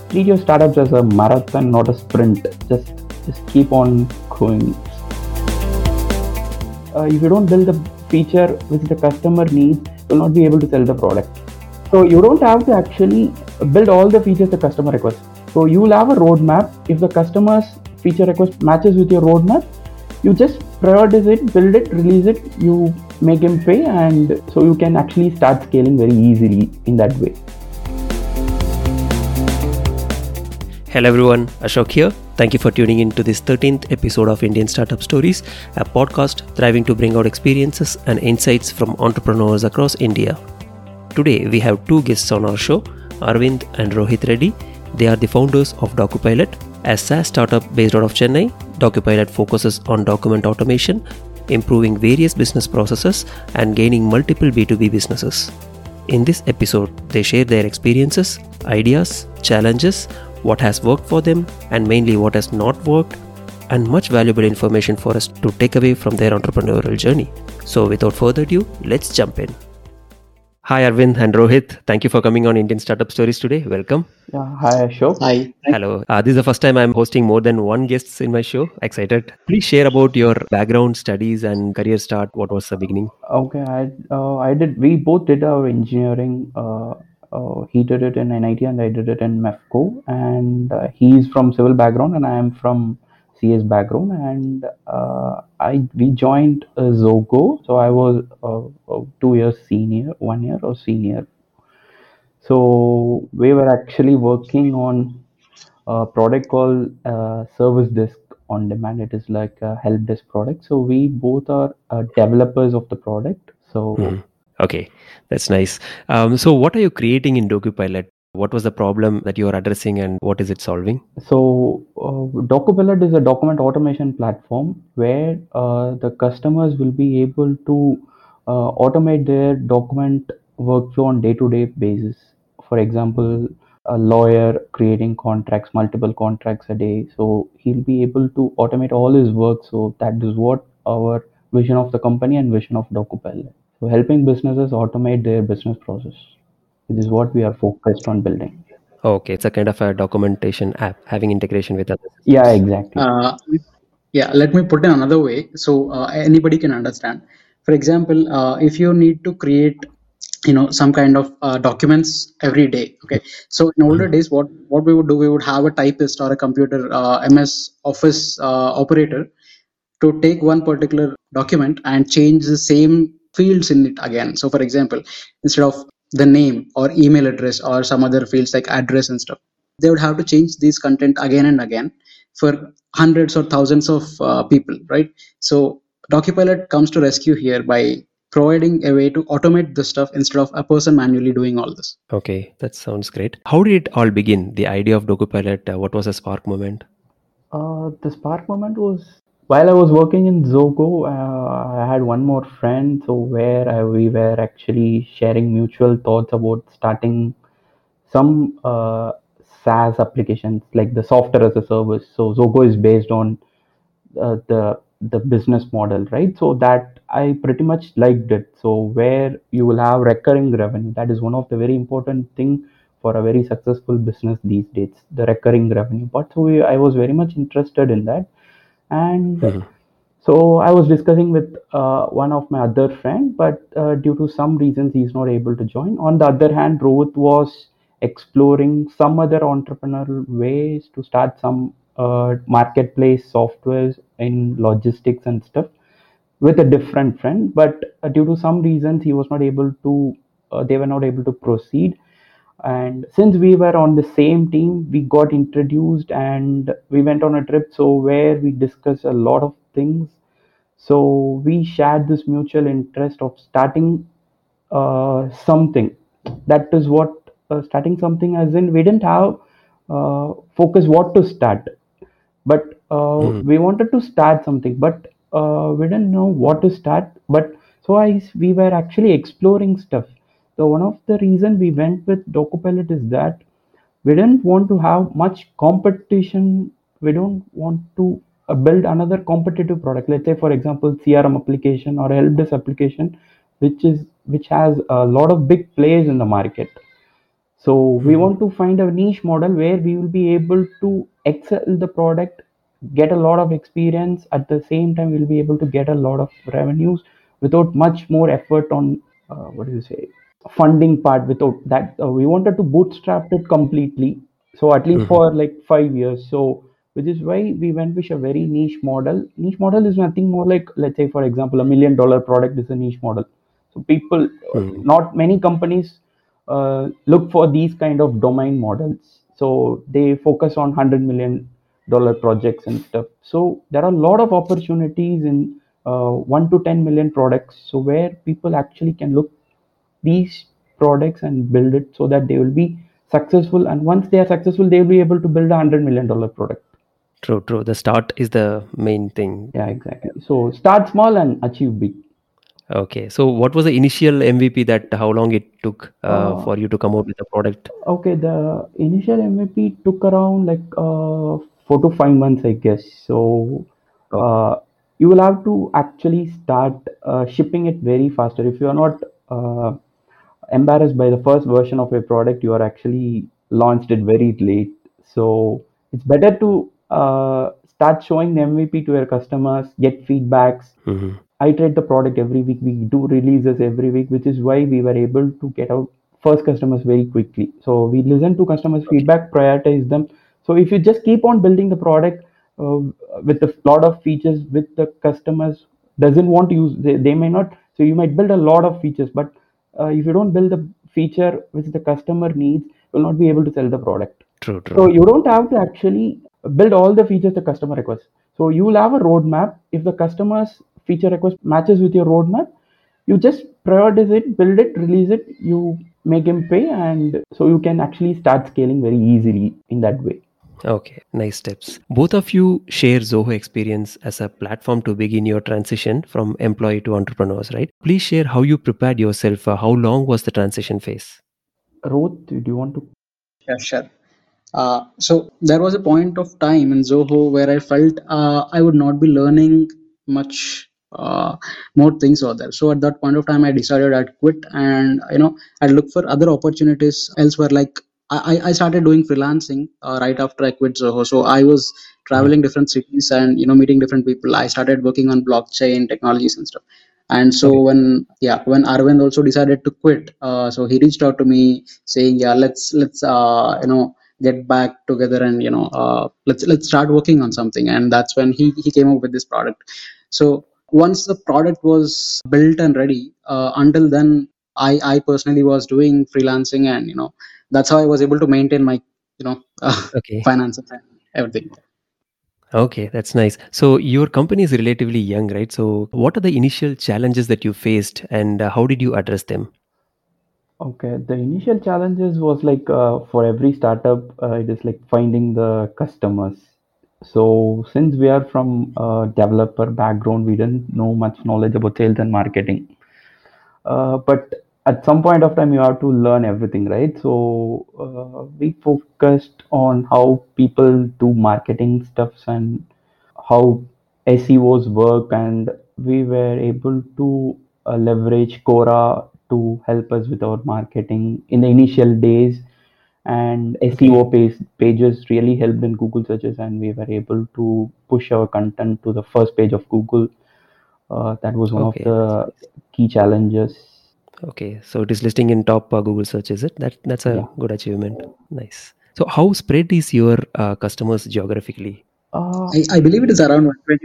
treat your startups as a marathon, not a sprint. Just keep on going. If you don't build the feature which the customer needs, you'll not be able to sell the product. So you don't have to actually build all the features the customer requests. So you will have a roadmap. If the customer's feature request matches with your roadmap, you just prioritize it, build it, release it, you make him pay, and so you can actually start scaling very easily in that way. Hello everyone, Ashok here. Thank you for tuning in to this 13th episode of Indian Startup Stories, a podcast thriving to bring out experiences and insights from entrepreneurs across India. Today we have two guests on our show, Arvind and Rohit Reddy. They are the founders of DocuPilot. A SaaS startup based out of Chennai, DocuPilot focuses on document automation, improving various business processes and gaining multiple B2B businesses. In this episode, they share their experiences, ideas, challenges, what has worked for them and mainly what has not worked, and much valuable information for us to take away from their entrepreneurial journey. So without further ado, let's jump in. Hi Arvind and Rohit, thank you for coming on Indian Startup Stories today. Welcome. Yeah, hi Ashok. Hi. Hello. This is the first time I'm hosting more than one guest in my show. Excited. Please share about your background, studies and career start. What was the beginning? Okay, I did. We both did our engineering. He did it in NIT and I did it in MEFCO. And he's from civil background and I am from CS background. And we joined Zogo. So I was 2 years senior, 1 year or senior. So we were actually working on a product called Service Desk on Demand. It is like a help desk product. So we both are developers of the product. So Okay, that's nice. So what are you creating in DocuPilot? What was the problem that you are addressing and what is it solving? So DocuPilot is a document automation platform where the customers will be able to automate their document workflow on day-to-day basis. For example, a lawyer creating contracts, multiple contracts a day. So he'll be able to automate all his work. So that is what our vision of the company and vision of DocuPilot. So helping businesses automate their business process. This is what we are focused on building. Okay, it's a kind of a documentation app having integration with others. Yeah, exactly. Let me put it another way so anybody can understand. For example, if you need to create some kind of documents every day, okay, so in older days what we would do, we would have a typist or a computer MS Office operator to take one particular document and change the same fields in it again. So for example, instead of the name or email address or some other fields like address and stuff, they would have to change these content again and again for hundreds or thousands of people, right? So DocuPilot comes to rescue here by providing a way to automate this stuff instead of a person manually doing all this. Okay, that sounds great. How did it all begin? The idea of DocuPilot, what was a spark moment? The spark moment was while I was working in Zogo. I had one more friend, so we were actually sharing mutual thoughts about starting some SaaS applications like the software as a service. So Zogo is based on the business model, right? So that I pretty much liked it. So where you will have recurring revenue, that is one of the very important thing for a very successful business these days, the recurring revenue. But so I was very much interested in that, and so I was discussing with one of my other friend, but due to some reasons he's not able to join. On the other hand, Rohit was exploring some other entrepreneurial ways to start some marketplace softwares in logistics and stuff with a different friend. But due to some reasons, he was not able to. They were not able to proceed. And since we were on the same team, we got introduced and we went on a trip. So where we discussed a lot of things. So we shared this mutual interest of starting something. That is what starting something, as in we didn't have focus what to start, but we wanted to start something, but we didn't know what to start. But so we were actually exploring stuff. So one of the reason we went with DocuPilot is that we didn't want to have much competition. We don't want to build another competitive product. Let's say, for example, CRM application or a help desk application, which has a lot of big players in the market. So we want to find a niche model where we will be able to excel the product, get a lot of experience. At the same time, we'll be able to get a lot of revenues without much more effort on what do you say, funding part. Without that, we wanted to bootstrap it completely. So at least for like 5 years. So which is why we went with a very niche model. Niche model is nothing more like, let's say, for example, $1 million product is a niche model. So people, not many companies look for these kind of domain models. So they focus on $100 million projects and stuff. So there are a lot of opportunities in 1 to 10 million products. So where people actually can look these products and build it so that they will be successful. And once they are successful, they will be able to build $100 million product. True, true. The start is the main thing. Yeah, exactly. So start small and achieve big. Okay. So what was the initial MVP that how long it took for you to come out with the product? Okay, the initial MVP took around like 4 to 5 months, I guess. So Okay. uh, you will have to actually start shipping it very faster. If you are not embarrassed by the first version of a product, you are actually launched it very late. So it's better to start showing the MVP to your customers, get feedbacks, iterate the product every week. We do releases every week, which is why we were able to get out first customers very quickly. So we listen to customers' Okay. feedback, prioritize them. So if you just keep on building the product uh, with a lot of features, with the customers doesn't want to use, they may not. So you might build a lot of features, but if you don't build the feature which the customer needs, you will not be able to sell the product. True, So true. you don't have to actually build all the features the customer requests. So you will have a roadmap. If the customer's feature request matches with your roadmap, you just prioritize it, build it, release it, you make him pay, and so you can actually start scaling very easily in that way. Okay, nice steps. Both of you share Zoho experience as a platform to begin your transition from employee to entrepreneurs, right? Please share how you prepared yourself. How long was the transition phase? Roth, do you want to? Yeah, sure. So there was a point of time in Zoho where I felt I would not be learning much more things over there. So at that point of time, I decided I'd quit, and I'd look for other opportunities elsewhere. Like I started doing freelancing right after I quit Zoho. So I was traveling different cities and meeting different people. I started working on blockchain technologies and stuff. And so Okay. when Arvind also decided to quit, so he reached out to me saying, yeah, let's get back together and let's start working on something. And that's when he came up with this product. So once the product was built and ready, until then I personally was doing freelancing, and that's how I was able to maintain my you know Okay. finances and everything. Okay, that's nice. So your company is relatively young, right? So what are the initial challenges that you faced and how did you address them? Okay, the initial challenges was like for every startup, it is like finding the customers. So since we are from a developer background, we didn't know much knowledge about sales and marketing. But at some point of time, you have to learn everything, right? So we focused on how people do marketing stuffs and how SEOs work, and we were able to leverage Quora to help us with our marketing in the initial days. And Okay. pages really helped in Google searches, and we were able to push our content to the first page of Google. That was one of Okay. the key challenges. Okay. So it is listing in top Google search, is it? That's Yeah. a good achievement. Nice. So how spread is your customers geographically? Uh, I believe it is around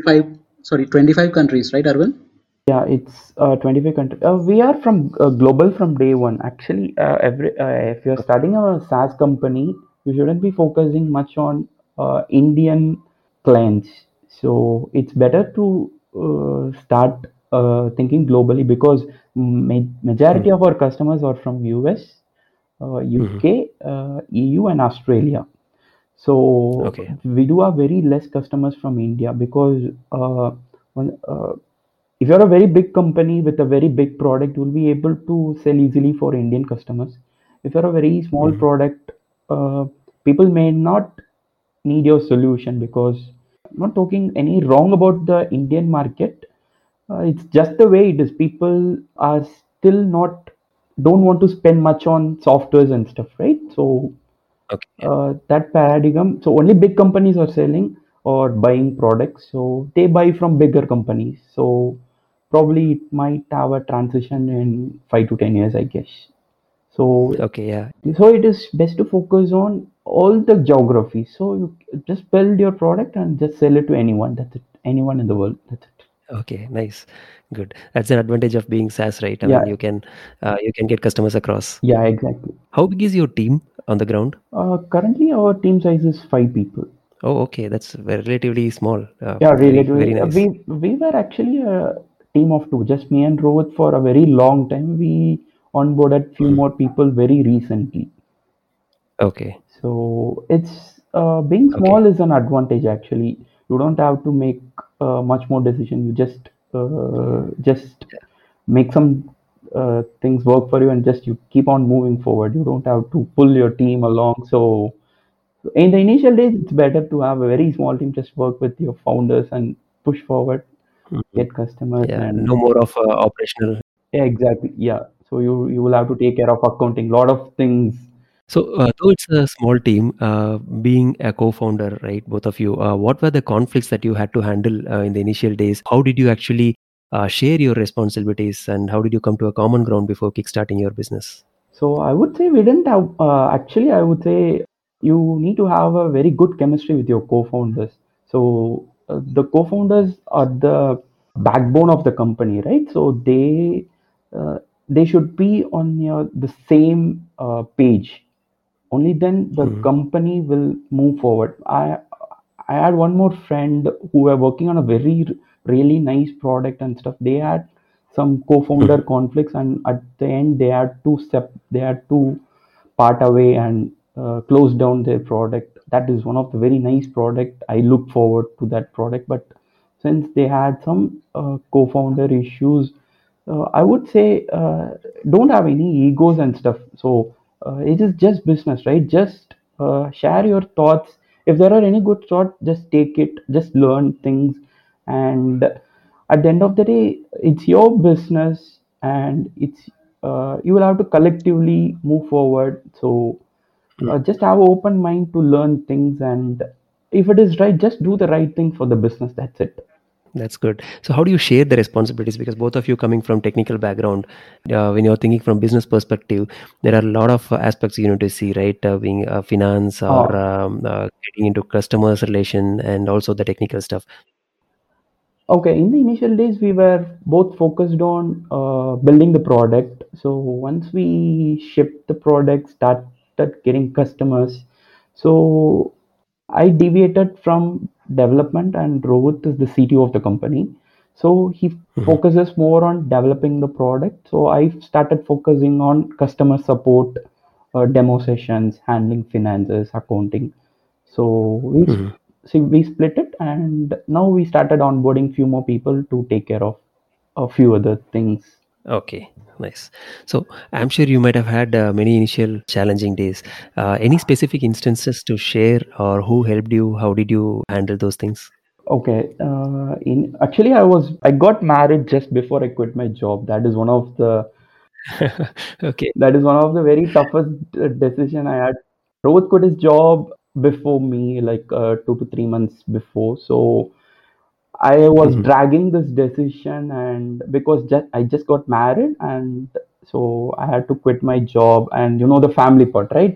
25 countries, right, Arvind? yeah, it's 25 countries. We are from global from day one. Actually, if you're starting a SaaS company, you shouldn't be focusing much on Indian clients. So it's better to start thinking globally, because majority Mhm. of our customers are from US, Mhm. UK, EU, and Australia. So Okay. we do have very less customers from India, because when, if you're a very big company with a very big product, you'll be able to sell easily for Indian customers. If you're a very small Mhm. product, uh, people may not need your solution, because I'm not talking any wrong about the Indian market. It's just the way it is. People are still not. don't want to spend much on softwares and stuff, right? So Okay. Yeah. that paradigm. So only big companies are selling or buying products. So they buy from bigger companies. So probably it might have a transition in 5 to 10 years, I guess. So Okay. Yeah. it is best to focus on all the geography. So you just build your product and just sell it to anyone. That's it. Anyone in the world. That's it. Okay. Nice. Good. That's an advantage of being SaaS, right? I Yeah. mean, you can get customers across. Yeah. Exactly. How big is your team on the ground? Currently, our team size is 5 people. Oh, okay. That's relatively small. Yeah, Very, very relatively. nice. We were actually a team of two, just me and Rohit for a very long time. We onboarded few Hmm. more people very recently. Okay. So it's being Okay. small is an advantage actually. You don't have to make much more decision. You just make some things work for you, and just you keep on moving forward. You don't have to pull your team along. So in the initial days, it's better to have a very small team. Just work with your founders and push forward, Mhm. get customers, Yeah. and No more of operational. yeah, exactly. Yeah. So you will have to take care of accounting, lot of things. So, though it's a small team, being a co-founder, right, both of you, what were the conflicts that you had to handle in the initial days? How did you actually share your responsibilities, and how did you come to a common ground before kickstarting your business? So I would say we didn't have, actually, I would say you need to have a very good chemistry with your co-founders. So the co-founders are the backbone of the company, right? So uh, they should be on the same page. Only then the Mm-hmm. company will move forward. I had one more friend who were working on a very really nice product and stuff. They had some co-founder conflicts, and at the end they had to part away and close down their product. That is one of the very nice product. I look forward to that product, but since they had some co-founder issues, I would say don't have any egos and stuff. So it is just business, right? Just share your thoughts. If there are any good thoughts, just take it, just learn things, and at the end of the day, it's your business, and it's you will have to collectively move forward. So just have an open mind to learn things, and if it is right, just do the right thing for the business. That's it. That's good. So, how do you share the responsibilities? Because both of you coming from technical background, when you're thinking from business perspective, there are a lot of aspects you need to see, right? Being finance or Uh, getting into customers relation and also the technical stuff. Okay, in the initial days, we were both focused on building the product. So once we shipped the product, started getting customers. So I deviated from development, and Rohit is the CTO of the company. So he Mhm. focuses more on developing the product. So I started focusing on customer support, demo sessions, handling finances, accounting. So Mhm. we split it, and now we started onboarding few more people to take care of a few other things. Okay, nice. So I'm sure you might have had many initial challenging days. Any specific instances to share, or who helped you? How did you handle those things? Okay, in actually I got married just before I quit my job. Okay. That is one of the very toughest decision I had. Rohit quit his job before me, like 2 to 3 months before. So I was Mhm. dragging this decision, and because I just got married, and so I had to quit my job. And you know the family part, right?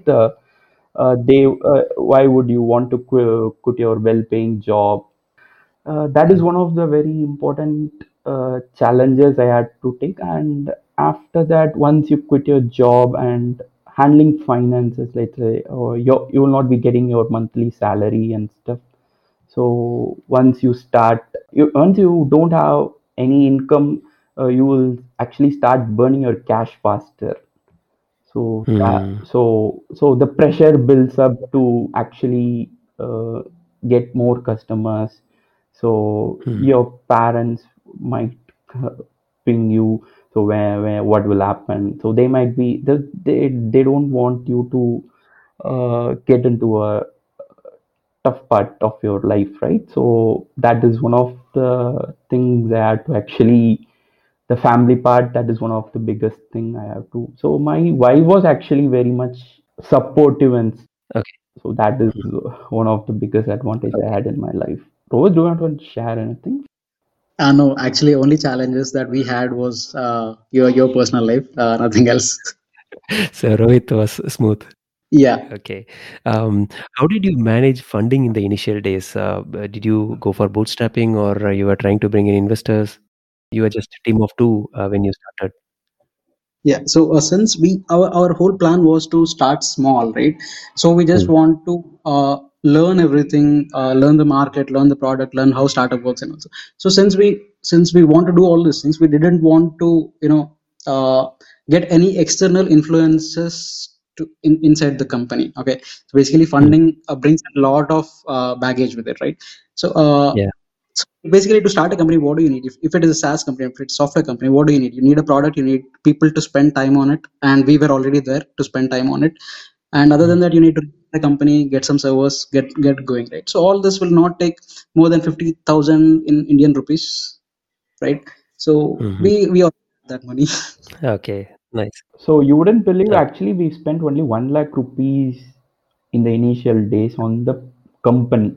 Why would you want to quit your well-paying job? That is Mhm. one of the very important challenges I had to take. And after that, once you quit your job and handling finances, let's say, or you will not be getting your monthly salary and stuff. So once you don't have any income, you will actually start burning your cash faster. So Hmm. so the pressure builds up to actually uh, get more customers. So Hmm. your parents might uh, ping you. So where what will happen? So they might be they don't want you to get into a tough part of your life, right? So that is one of the things I had to actually the family part, that is one of the biggest thing I have to. So my wife was actually very much supportive, and Okay. so that is one of the biggest advantage I had in my life. Rose, do you want to share anything? No, actually, only challenges that we had was your personal life, nothing else. So Rohit was smooth. Yeah. Okay. How did you manage funding in the initial days? Did you go for bootstrapping, or you were trying to bring in investors? You were just a team of two when you started. Yeah, so since our whole plan was to start small, right? So we just Hmm. want to learn everything, learn the market, learn the product, learn how startup works, and also. So since we want to do all these things, we didn't want to get any external influences inside the company. Okay, so basically Hmm. funding brings a lot of baggage with it, right? So Yeah. so basically, to start a company, what do you need? If it is a SaaS company, if it's a software company, what do you need? You need a product, you need people to spend time on it, and we were already there to spend time on it. And other Hmm. than that, you need to run the company, get some servers, get going, right? So all this will not take more than 50,000 in Indian rupees, right? So Hmm. we all have that money. Okay. Nice. So you wouldn't believe, Okay. actually we spent only 1 lakh rupees in the initial days on the company.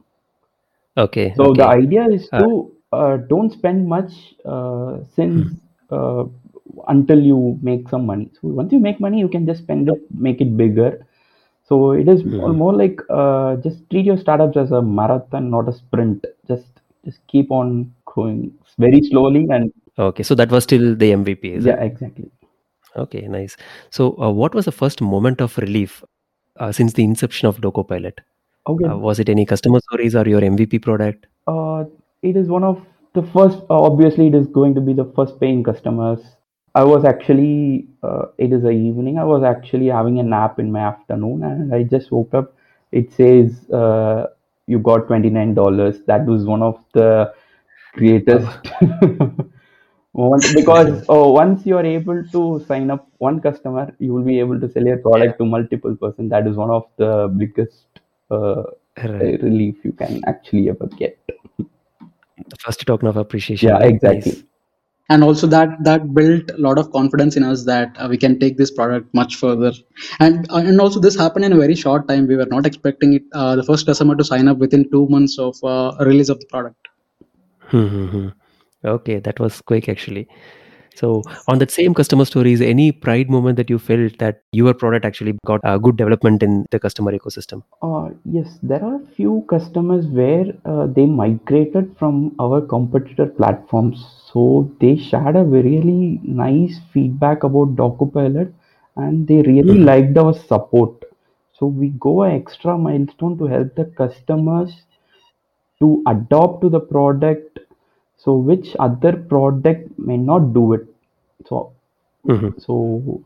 Okay. So the Okay. idea is Uh, to don't spend much since hmm. uh, until you make some money. So once you make money, you can just spend it, make it bigger. So it is Hmm. more like just treat your startups as a marathon, not a sprint. Just keep on going very slowly, and Okay. So that was still the MVP, is yeah, it? exactly. Okay. Nice. So, what was the first moment of relief since the inception of DocoPilot? Okay. Was it any customer stories or your MVP product? Uh, it is one of the first. Obviously, it is going to be the first paying customers. I was actually. It is a evening. I was actually having a nap in my afternoon, and I just woke up. It says you got $29. That was one of the greatest Wow. moment, because once you are able to sign up one customer, you will be able to sell your Yeah. product to multiple person. That is one of the biggest uh, Right. relief you can actually ever get. The first token of appreciation, Yeah, right? exactly. Nice. And also that built a lot of confidence in us that we can take this product much further. And also this happened in a very short time. We were not expecting it, the first customer to sign up within 2 months of release of the product. Hmm. Okay, that was quick actually. So, on that same customer stories, any pride moment that you felt that your product actually got a good development in the customer ecosystem? Yes, there are few customers where they migrated from our competitor platforms. So they shared a really nice feedback about DocuPilot, and they really Hmm. liked our support. So we go an extra milestone to help the customers to adopt to the product, so which other product may not do it. So Hmm. so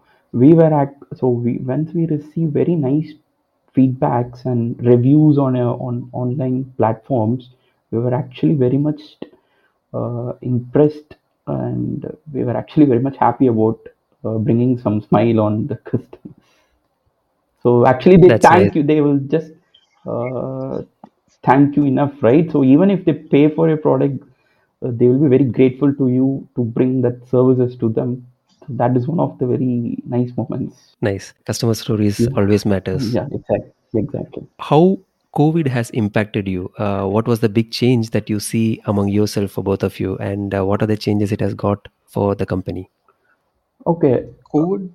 we once we receive very nice feedbacks and reviews on online platforms, we were actually very much impressed, and we were actually very much happy about bringing some smile on the customers. So actually they That's nice. thank you, they will just uh, thank you enough, right? So even if they pay for your product, they will be very grateful to you to bring that services to them. So that is one of the very nice moments. Nice. Customer stories Yeah, always matters. yeah, exactly. How COVID has impacted you? What was the big change that you see among yourself for both of you, and what are the changes it has got for the company? Okay. COVID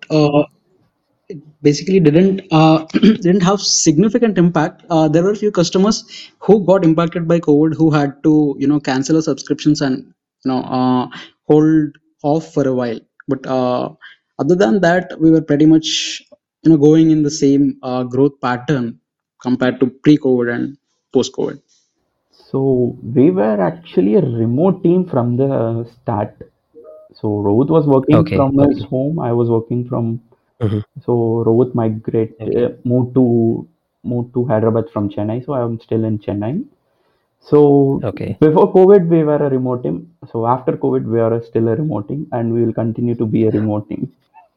basically didn't have significant impact. There were a few customers who got impacted by COVID, who had to cancel their subscriptions and hold off for a while. But other than that, we were pretty much going in the same growth pattern compared to pre-COVID and post-COVID. So we were actually a remote team from the start. So Rohit was working Okay. from his Okay. home. I was working from. Hmm. So Rohit Okay. moved to Hyderabad from Chennai. So I'm still in Chennai. So Okay. before COVID, we were a remote team. So after COVID, we are still a remote team, and we will continue to be a remote team.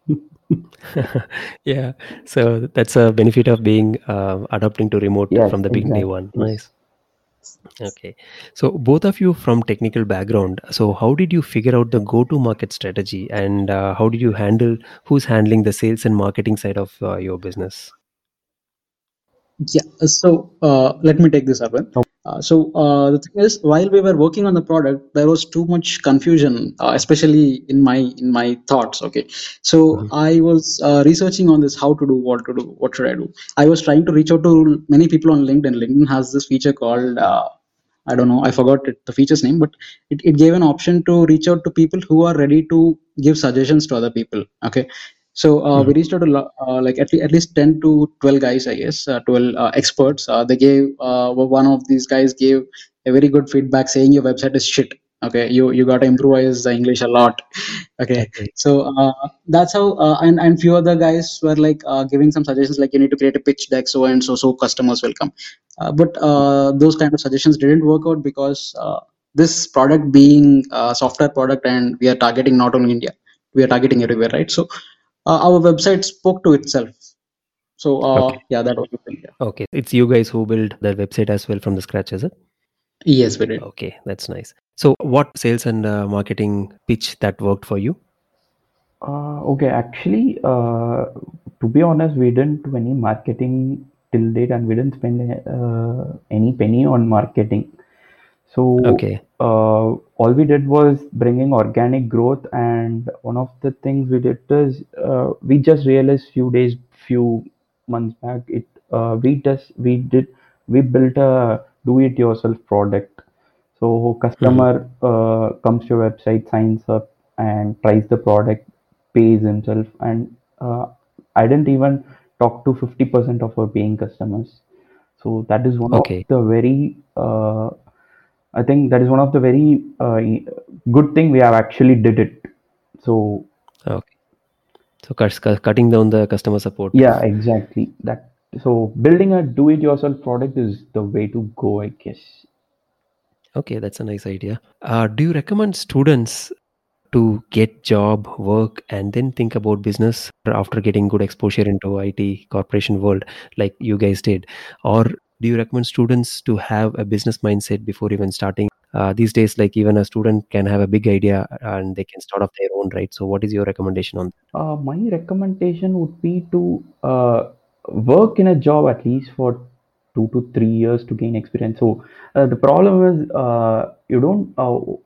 Yeah. So that's a benefit of being adopting to remote Yes, from the big day exactly. one. Yes. Nice. Okay. So both of you from technical background. So how did you figure out the go-to-market strategy, and how did you handle who's handling the sales and marketing side of your business? Yeah, so let me take this up. Oh, The thing is, while we were working on the product, there was too much confusion, especially in my thoughts. Okay, so Mhm. I was researching on this, how to do, what to do, what should I do. I was trying to reach out to many people on LinkedIn. LinkedIn has this feature called I don't know, I forgot the feature's name, but it gave an option to reach out to people who are ready to give suggestions to other people. Okay, so we Mhm. reached out to like at least 10 to 12 guys, I guess, 12 experts. They gave one of these guys gave a very good feedback saying your website is shit. Okay, you got to improvise the English a lot. Okay, Okay. so that's how, and few other guys were like giving some suggestions like you need to create a pitch deck so and so customers will come. But those kind of suggestions didn't work out because this product being a software product and we are targeting not only India, we are targeting everywhere, right? So our website spoke to itself. So Okay. yeah, that was the thing. Yeah. Okay. It's you guys who build the website as well from the scratch, is it? Yes, we did. Okay, that's nice. So what sales and marketing pitch that worked for you? okay, actually, to be honest, we didn't do any marketing till date, and we didn't spend any penny on marketing. So Okay. all we did was bringing organic growth, and one of the things we did is we just realized few months back, we built a do-it-yourself product. So Mhm. customer comes to your website, signs up, and tries the product, pays himself, and I didn't even talk to 50% of our paying customers. So that is one of Okay. the very I think that is one of the very good thing we have actually did it. So Okay. So cutting down the customer support. yeah, exactly that. So building a do-it-yourself product is the way to go, I guess. Okay, that's a nice idea. Do you recommend students to get job, work, and then think about business after getting good exposure into IT corporation world like you guys did? Or do you recommend students to have a business mindset before even starting? These days, like even a student can have a big idea and they can start off their own, right? So what is your recommendation on My recommendation would be to work in a job at least for 2 to 3 years to gain experience. So the problem is you don't.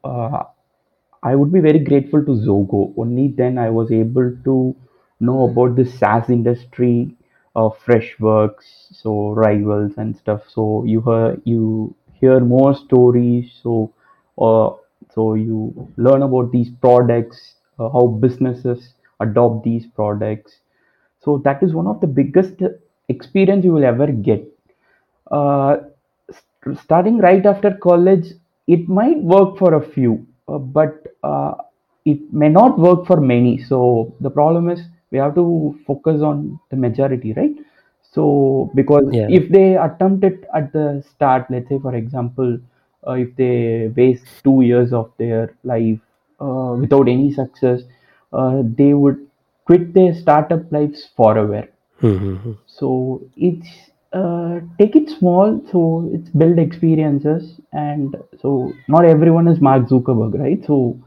I would be very grateful to Zogo. Only then I was able to know about the SaaS industry, Freshworks, so Rivals and stuff. So you hear more stories. Uh, so you learn about these products, how businesses adopt these products. So that is one of the biggest experience you will ever get. Uh, Starting right after college, it might work for a few, but it may not work for many. So the problem is we have to focus on the majority, right? So because Yeah. if they attempt it at the start, let's say for example, if they waste 2 years of their life without any success, they would quit their startup lives forever. Mm-hmm. So it's take it small. So it's build experiences, and so not everyone is Mark Zuckerberg, right?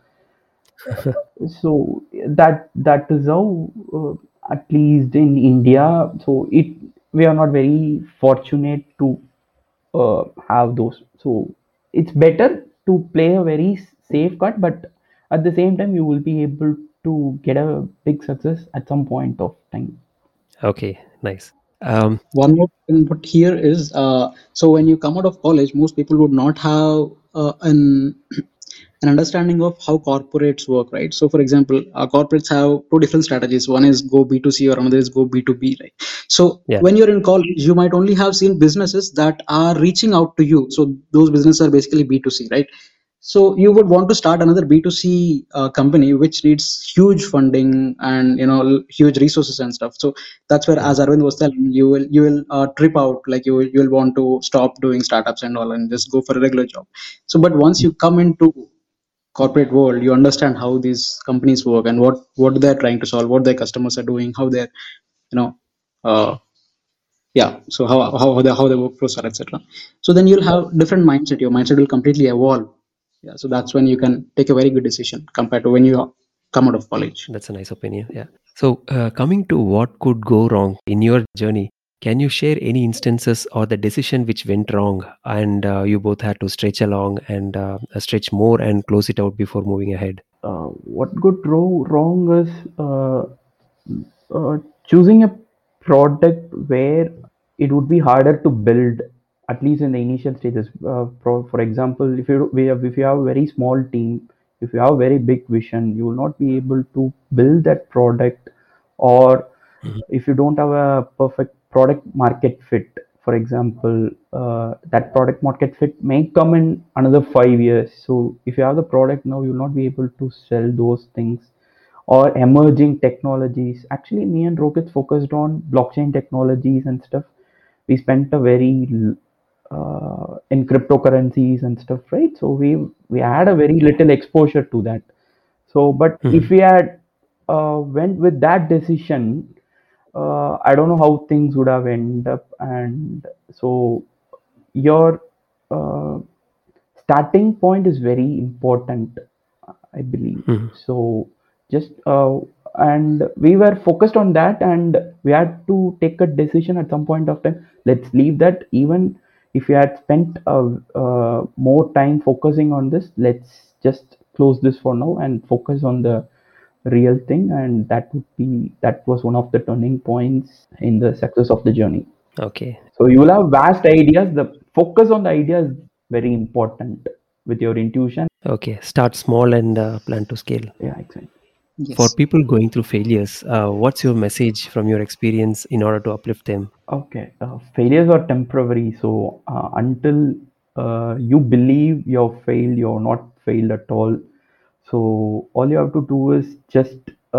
So that is how at least in India. So it we are not very fortunate to have those. So it's better to play a very safe card, but at the same time you will be able to get a big success at some point of time. Okay, nice. Um, One more thing, but here is so when you come out of college, most people would not have an understanding of how corporates work, right? So, for example, corporates have two different strategies. One is go B2C, or another is go B2B, right? So, yeah. when you're in college, you might only have seen businesses that are reaching out to you. So, those businesses are basically B2C, right? So you would want to start another B2C company, which needs huge funding and huge resources and stuff. So that's where, Mhm. as Arvind was telling, you will trip out, like you will want to stop doing startups and all and just go for a regular job. So, but once you come into corporate world, you understand how these companies work and what they're trying to solve, what their customers are doing, how they're you know uh, Yeah, so how the workflows are, etc. So then you'll have different mindset. Your mindset will completely evolve. Yeah, so that's when you can take a very good decision compared to when you come out of college. That's a nice opinion. Yeah. So, coming to what could go wrong in your journey, can you share any instances or the decision which went wrong and you both had to stretch along and stretch more and close it out before moving ahead? What could go wrong is choosing a product where it would be harder to build, at least in the initial stages. For example, if you have a very small team, if you have a very big vision, you will not be able to build that product, or Mhm. if you don't have a perfect product market fit. For example, that product market fit may come in another 5 years. So if you have the product now, you'll not be able to sell those things. Or emerging technologies. Actually, me and Rohit focused on blockchain technologies and stuff. We spent a very in cryptocurrencies and stuff, right? So we had a very little exposure to that. So, but if Mhm. we had went with that decision, I don't know how things would have ended up. And so your uh, starting point is very important, I believe. Mhm. So just and we were focused on that, and we had to take a decision at some point of time. Let's leave that. Even if we had spent more time focusing on this, let's just close this for now and focus on the real thing. And that was one of the turning points in the success of the journey. Okay. So you will have vast ideas. The focus on the idea is very important with your intuition. Okay. Start small and plan to scale. Yeah, exactly. For Yes. people going through failures, what's your message from your experience in order to uplift them? Okay, failures are temporary. So until you believe you're failed, you're not failed at all. So all you have to do is just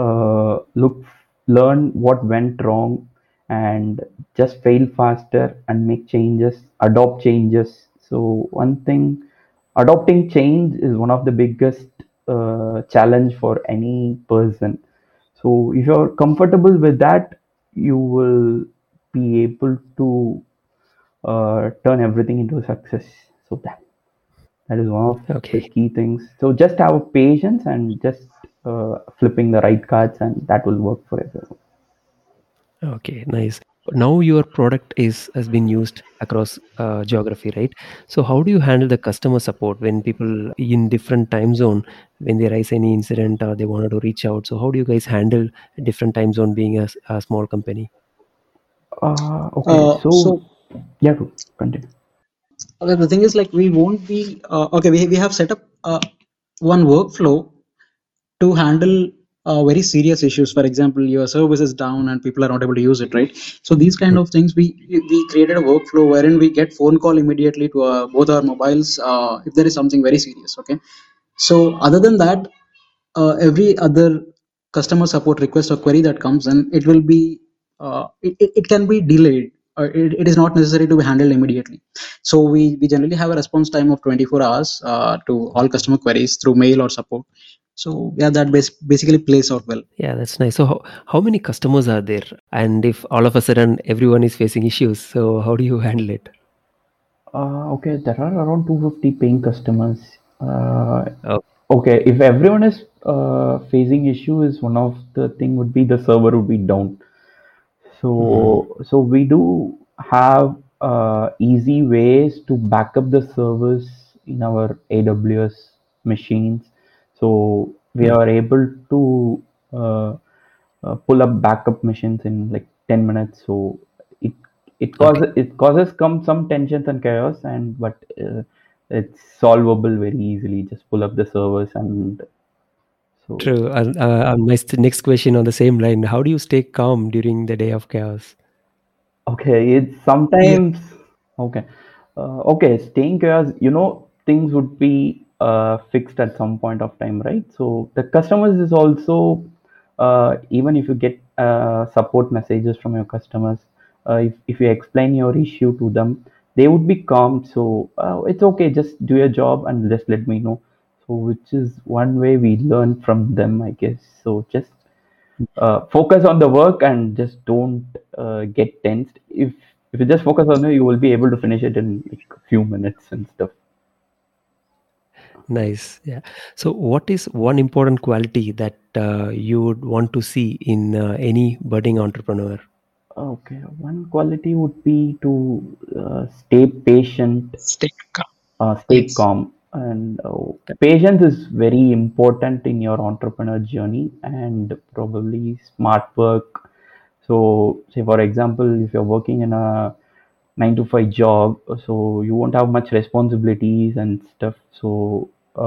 learn what went wrong, and just fail faster and make changes, adopt changes. So one thing, adopting change is one of the biggest challenge for any person. So if you're comfortable with that, you will be able to turn everything into a success. So that is one of the Okay. key things. So just have patience and just flipping the right cards, and that will work for everyone. Okay, nice. Now your product is has been used across geography, right? So how do you handle the customer support when people in different time zone, when they raise any incident or they wanted to reach out? So how do you guys handle a different time zone being a small company? Okay, so So yeah, to continue. okay, the thing is like we won't be okay. We have set up one workflow to handle very serious issues. For example, your service is down and people are not able to use it, right? So these kind of things, we created a workflow wherein we get phone call immediately to both our mobiles if there is something very serious. Okay, so other than that, every other customer support request or query that comes in, it will be it can be delayed. It is not necessary to be handled immediately. So we generally have a response time of 24 hours to all customer queries through mail or support. So yeah, that basically plays out well. Yeah, that's nice. So how many customers are there? And if all of a sudden everyone is facing issues, so how do you handle it? Okay, there are around 250 paying customers. Oh, Okay, if everyone is facing issues, one of the thing would be the server would be down. mhm. So we do have easy ways to back up the servers in our AWS machines. So we Mm, are able to uh, pull up backup machines in like 10 minutes. So it okay. it causes some tensions and chaos, and but it's solvable very easily. Just pull up the servers, and so True. Next question on the same line. How do you stay calm during the day of chaos? okay, it's Yeah. sometimes okay. Okay, staying curious, things would be fixed at some point of time, right? So the customers is also, even if you get support messages from your customers, if you explain your issue to them, they would be calm. So it's okay, just do your job and just let me know. So which is one way we learn from them, I guess. So just focus on the work and just don't get tensed. If if you just focus on it, you will be able to finish it in like a few minutes and stuff. Nice. Yeah. So, what is one important quality that you would want to see in any budding entrepreneur? Okay, one quality would be to stay patient, Stay calm. stay Yes. calm, and patience is very important in your entrepreneur journey, and probably smart work. So, say for example, if you're working in a 9 to 5 job, so you won't have much responsibilities and stuff. So,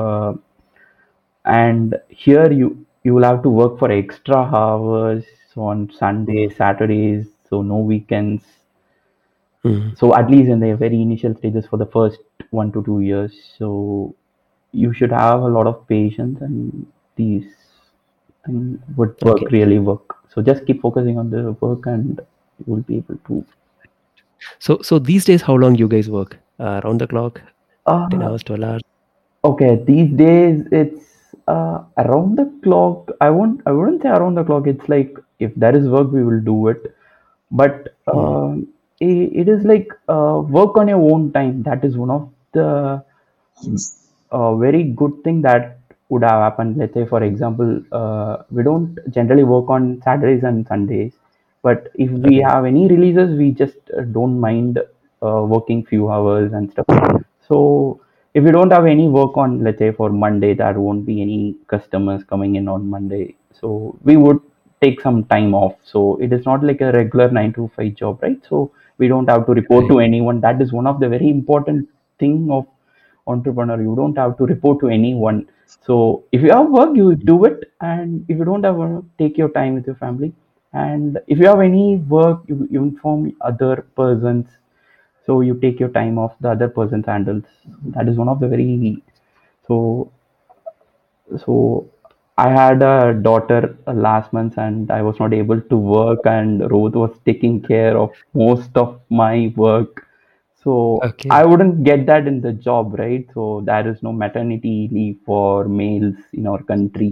and here you will have to work for extra hours on Sundays, Saturdays, so no weekends. Mhm. So at least in the very initial stages for the first 1 to 2 years, so you should have a lot of patience, and these and would Okay. work really work. So just keep focusing on the work, and you will be able to. So these days, how long you guys work? Around the clock, 10 Uh, hours, 12 hours? okay, these days it's around the clock. I wouldn't say around the clock. It's like if there is work, we will do it. But Mhm. it is like work on your own time. That is one of the very good thing that would have happened. Let's say, for example, we don't generally work on Saturdays and Sundays, but if we Okay. have any releases, we just don't mind working few hours and stuff. So if you don't have any work on, let's say for Monday, there won't be any customers coming in on Monday. So we would take some time off. So it is not like a regular 9 to 5 job, right? So we don't have to report Right. to anyone. That is one of the very important thing of entrepreneur. You don't have to report to anyone. So if you have work, you do it, and if you don't have work, take your time with your family. And if you have any work, you inform other persons, so you take your time off the other person's handles. That is one of the very. So so I had a daughter last month, and I was not able to work, and Rohit was taking care of most of my work. So I Okay. wouldn't get that in the job, right? So there is no maternity leave for males in our country.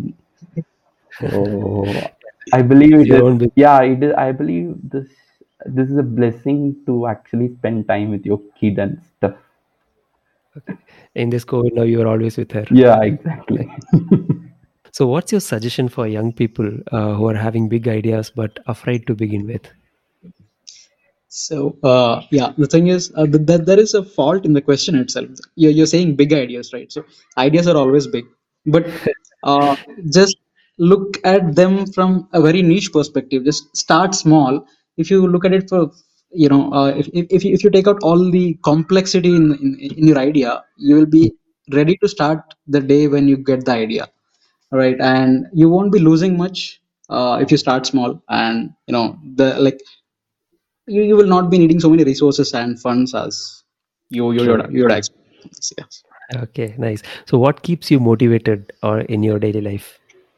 So I believe It's it your is. own business. Yeah, it is. I believe this is a blessing to actually spend time with your kid and stuff. Okay. In this COVID now, you are always with her. Yeah, exactly. So, what's your suggestion for young people who are having big ideas but afraid to begin with? So yeah, the thing is that there is a fault in the question itself. You're saying big ideas, right? So ideas are always big, but uh, just look at them from a very niche perspective. Just start small. If you look at it for if you take out all the complexity in your idea, you will be ready to start the day when you get the idea, right? And you won't be losing much if you start small. And the like you will not be needing so many resources and funds as True. you would expect. Yes. Okay, nice. So, what keeps you motivated or in your daily life?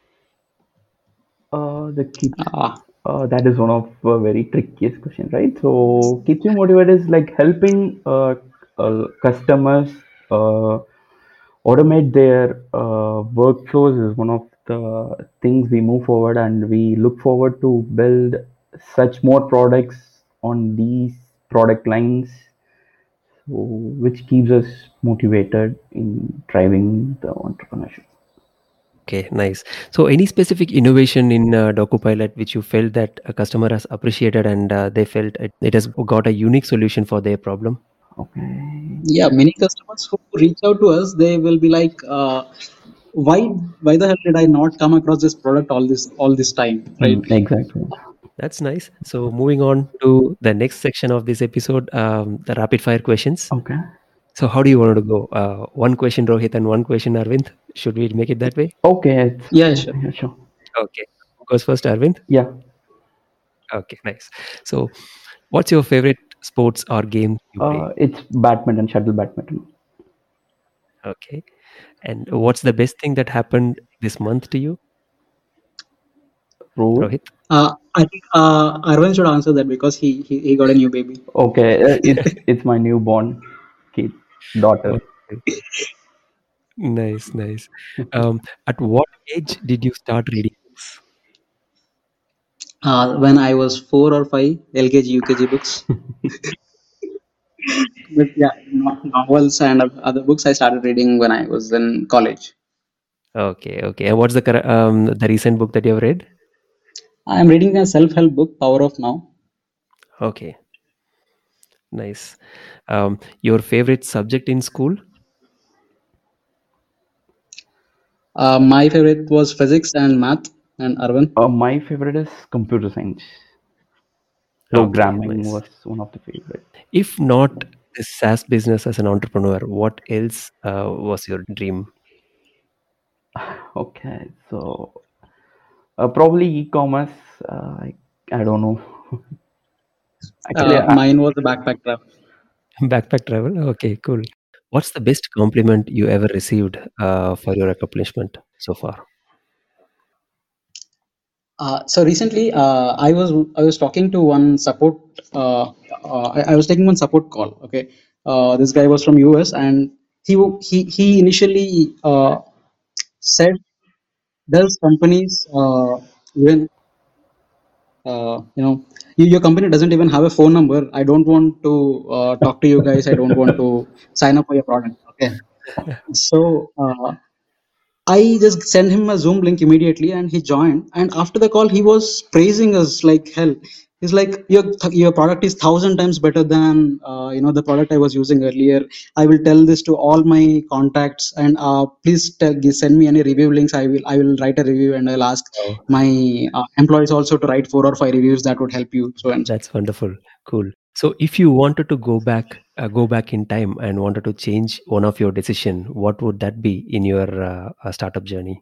The keeps Ah, that is one of very trickiest question, right? So keeps you motivated is like helping customers uh, automate their workflows is one of the things we move forward, and we look forward to build such more products on these product lines, so which keeps us motivated in driving the entrepreneurship. Okay, nice. So, any specific innovation in DocuPilot which you felt that a customer has appreciated and they felt it has got a unique solution for their problem? Okay. yeah, many customers who reach out to us, they will be like, why why the hell did I not come across this product all this time, right? Exactly. That's nice. So, moving on to the next section of this episode, the rapid fire questions. Okay. So, how do you want to go? One question, Rohit, and one question, Arvind. Should we make it that way? Okay, it's Yeah, fine. sure. Yeah, sure. Okay. Who goes first, Arvind? Yeah. Okay, nice. So, what's your favorite sports or game you play? It's badminton, shuttle badminton. Okay. And what's the best thing that happened this month to you, Rohit. Rohit? I think Arvind should answer that because he got a new baby. Okay, it's my newborn kid, daughter. Okay. Nice, nice. At what age did you start reading books? When I was 4 or 5, LKG UKG books. But yeah, novels and other books I started reading when I was in college. Okay, okay. And what's the recent book that you have read? I'm reading a self-help book, Power of Now. Okay, nice. Your favorite subject in school? My favorite was physics and math, and Arvind. My favorite is computer science. Okay, Programming nice. was one of the favorite. If not this SaaS business as an entrepreneur, what else was your dream? Okay, so probably e-commerce. I don't know. Actually, Mine was a backpack travel. Backpack travel? Okay, cool. What's the best compliment you ever received for your accomplishment so far? So recently, I was talking to one support. I was taking one support call. Okay, this guy was from US, and he initially said, "Does companies even your company doesn't even have a phone number. I don't want to talk to you guys. I don't want to sign up for your product." Okay, so I just sent him a Zoom link immediately, and he joined. And after the call, he was praising us like hell. He's like, your product is 1,000 times better than the product I was using earlier. I will tell this to all my contacts, and please send me any review links. I will write a review, and I'll ask Oh, my employees also to write 4 or 5 reviews that would help you. So and so. that's wonderful. Cool. So if you wanted to go back in time and wanted to change one of your decision, what would that be in your startup journey?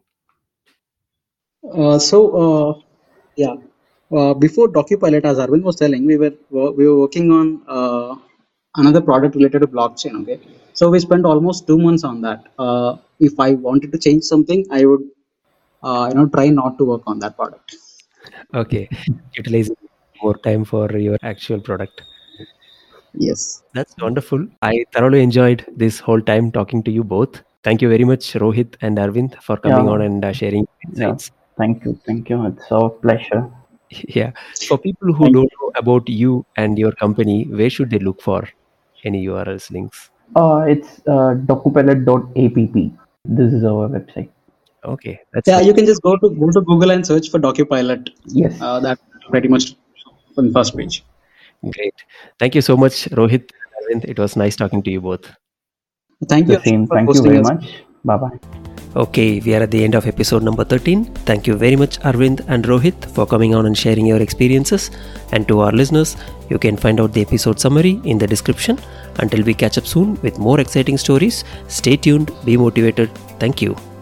Yeah. Before DocuPilot, as Arvind was telling, we were working on another product related to blockchain. Okay, so we spent almost 2 months on that. If I wanted to change something, I would try not to work on that product. Okay, utilizing more time for your actual product. Yes. That's wonderful. I thoroughly enjoyed this whole time talking to you both. Thank you very much, Rohit and Arvind, for coming Yeah, on and sharing yeah. insights. Thank you, thank you. It's our pleasure. Yeah. For people who Thank don't you. know about you and your company, where should they look for any URLs links? It's docupilot.app. This is our website. Okay, that's Yeah, nice. you can just go to Google and search for DocuPilot. Yes, That pretty much on the first page. Great. Thank you so much, Rohit and Arvind. It was nice talking to you both. Thank the you same. for Thank you hosting very us. much. Bye bye. Okay, we are at the end of episode number 13. Thank you very much, Arvind and Rohit, for coming on and sharing your experiences. And to our listeners, you can find out the episode summary in the description. Until we catch up soon with more exciting stories, stay tuned, be motivated. Thank you.